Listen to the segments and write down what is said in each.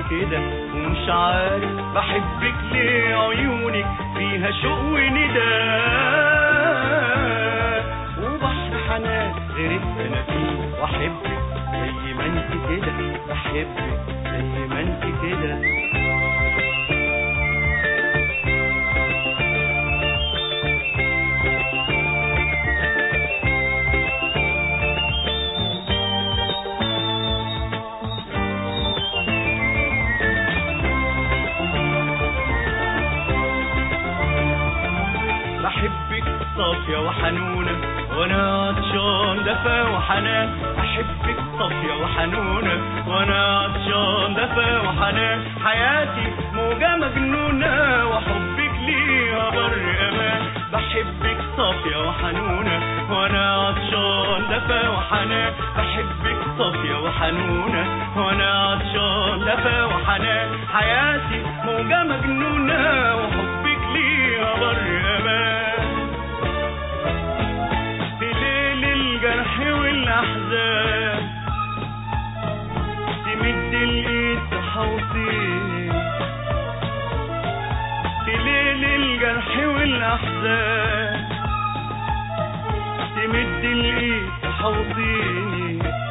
كده ومش عارف بحبك ليه، عيونك فيها شوق ونداء وبحر حنان غيرك انا فيه، واحبك زي ما انت كده، بحبك زي ما انت كده. بحبك صافية وحنونة وانا عطشان دفا وحنان، بحبك صافية وحنونة وانا عطشان دفا وحنان، حياتي موجة مجنونة وحبك ليها بر امان، بحبك صافية وحنونة وانا عطشان دفا وحنان، بحبك صافية وحنونة وانا عطشان دفا وحنان، حياتي موجة مجنونة وحبك ليها بر امان، الجرح والأحزان تمد الإيد تحوطيني، في ليل الجرح والأحزان تمد الإيد تحوطيني،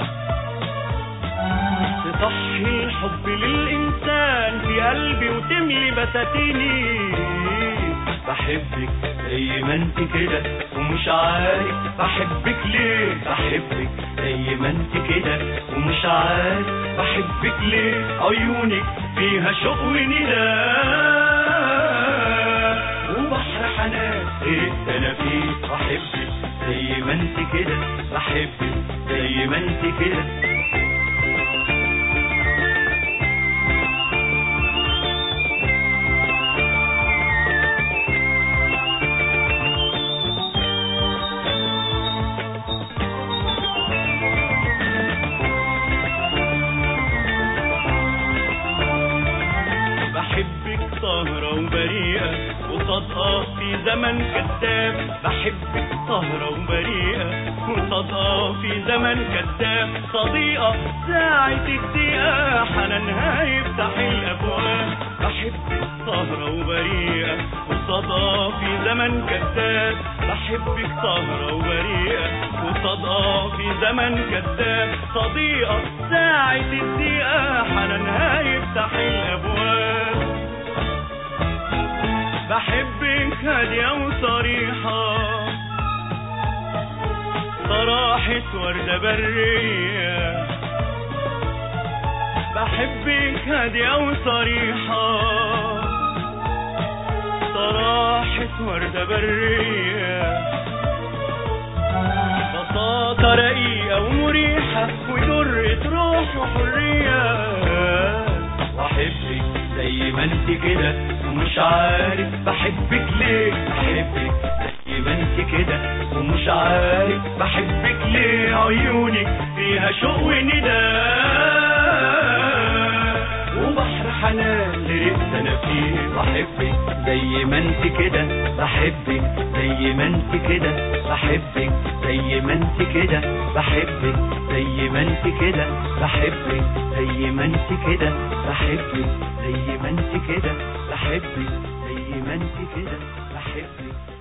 تصحي الحب للإنسان في قلبي وتملي بساتيني، بحبك زي ما انت كده ومش عارف بحبك ليه، بحبك زي ما انت كده ومش عارف بحبك ليه، عيونك فيها شوق ونداء وبحر حنان غيرك انا فيه، بحبك زي ما انت كده، بحبك زي ما انت كده. بحبك طاهرة وبريئة وصادقة في زمن كذاب، بحبك طاهرة وبريئة وصادقة في زمن كذاب، صديقة ساعة الدقيقة حنانها يفتح الأبواب، بحبك طاهرة وبريئة وصادقة في زمن كذاب، بحبك طاهرة وبريئة وصادقة في زمن كذاب، صديقة ساعة الدقيقة حنانها يفتح الأبواب، بحبك هادية وصريحة صراحة وردة برية، بحبك هادية وصريحة صراحة وردة برية، بساطة رقيقة ومريحة وجرة روح وحرية، واحبك زي ما انت كده ومش عارف بحبك ليه، بحبك زي ما انت كده ومش عارف بحبك ليه، عيونك فيها شوق ونداء وبحر حنان غرقت انا فيه، بحبك زي ما انت كده، بحبك زي ما انت كده، بحبك زي ما انت كده، بحبك زي ما انت كده، بحبك زي ما انت كده، بحبك زي ما انت كده، بحبك زي ما انت كده، بحبك